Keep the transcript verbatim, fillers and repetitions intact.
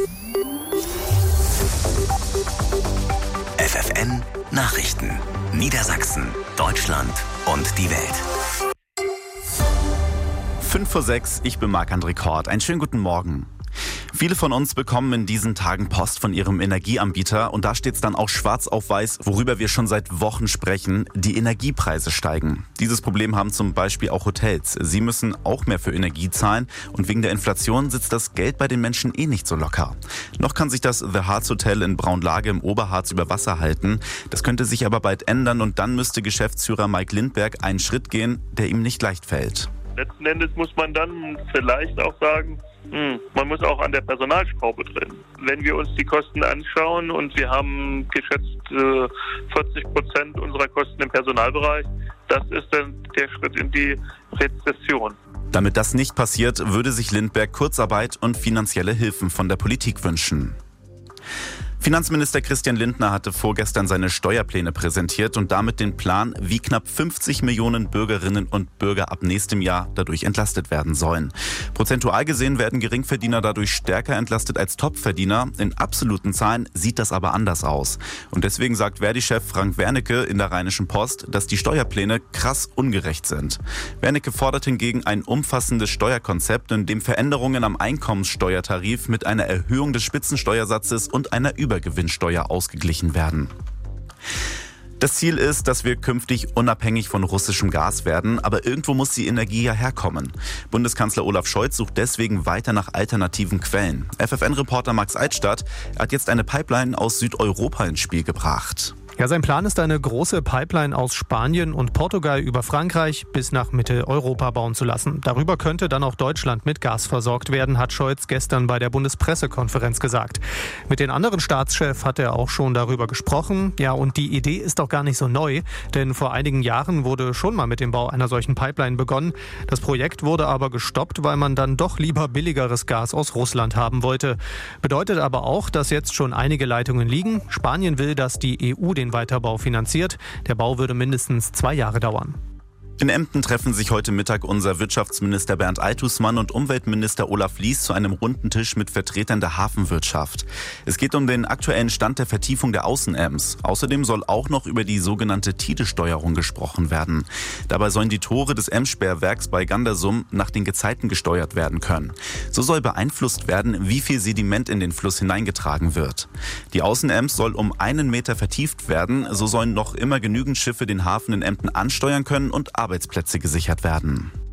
F F N Nachrichten. Niedersachsen, Deutschland und die Welt. fünf vor sechs, ich bin Marc-André Kort. Einen schönen guten Morgen. Viele von uns bekommen in diesen Tagen Post von ihrem Energieanbieter und da steht es dann auch schwarz auf weiß, worüber wir schon seit Wochen sprechen. Die Energiepreise steigen. Dieses Problem haben zum Beispiel auch Hotels. Sie müssen auch mehr für Energie zahlen und wegen der Inflation sitzt das Geld bei den Menschen eh nicht so locker. Noch kann sich das The Harz Hotel in Braunlage im Oberharz über Wasser halten. Das könnte sich aber bald ändern und dann müsste Geschäftsführer Mike Lindberg einen Schritt gehen, der ihm nicht leicht fällt. Letzten Endes muss man dann vielleicht auch sagen, hm, man muss auch an der Personalschraube drehen. Wenn wir uns die Kosten anschauen und wir haben geschätzt äh, vierzig Prozent unserer Kosten im Personalbereich, das ist dann der Schritt in die Rezession. Damit das nicht passiert, würde sich Lindberg Kurzarbeit und finanzielle Hilfen von der Politik wünschen. Finanzminister Christian Lindner hatte vorgestern seine Steuerpläne präsentiert und damit den Plan, wie knapp fünfzig Millionen Bürgerinnen und Bürger ab nächstem Jahr dadurch entlastet werden sollen. Prozentual gesehen werden Geringverdiener dadurch stärker entlastet als Topverdiener. In absoluten Zahlen sieht das aber anders aus. Und deswegen sagt Verdi-Chef Frank Wernicke in der Rheinischen Post, dass die Steuerpläne krass ungerecht sind. Wernicke fordert hingegen ein umfassendes Steuerkonzept, in dem Veränderungen am Einkommenssteuertarif mit einer Erhöhung des Spitzensteuersatzes und einer Über Gewinnsteuer ausgeglichen werden. Das Ziel ist, dass wir künftig unabhängig von russischem Gas werden, aber irgendwo muss die Energie ja herkommen. Bundeskanzler Olaf Scholz sucht deswegen weiter nach alternativen Quellen. F F N-Reporter Max Eitstadt hat jetzt eine Pipeline aus Südeuropa ins Spiel gebracht. Ja, sein Plan ist, eine große Pipeline aus Spanien und Portugal über Frankreich bis nach Mitteleuropa bauen zu lassen. Darüber könnte dann auch Deutschland mit Gas versorgt werden, hat Scholz gestern bei der Bundespressekonferenz gesagt. Mit den anderen Staatschefs hat er auch schon darüber gesprochen. Ja, und die Idee ist doch gar nicht so neu, denn vor einigen Jahren wurde schon mal mit dem Bau einer solchen Pipeline begonnen. Das Projekt wurde aber gestoppt, weil man dann doch lieber billigeres Gas aus Russland haben wollte. Bedeutet aber auch, dass jetzt schon einige Leitungen liegen. Spanien will, dass die E U den Weiterbau finanziert. Der Bau würde mindestens zwei Jahre dauern. In Emden treffen sich heute Mittag unser Wirtschaftsminister Bernd Altusmann und Umweltminister Olaf Lies zu einem runden Tisch mit Vertretern der Hafenwirtschaft. Es geht um den aktuellen Stand der Vertiefung der Außen-Ems. Außerdem soll auch noch über die sogenannte Tide-Steuerung gesprochen werden. Dabei sollen die Tore des Emsperrwerks bei Gandersum nach den Gezeiten gesteuert werden können. So soll beeinflusst werden, wie viel Sediment in den Fluss hineingetragen wird. Die Außen-Ems soll um einen Meter vertieft werden. So sollen noch immer genügend Schiffe den Hafen in Emden ansteuern können und Arbeitsplätze gesichert werden.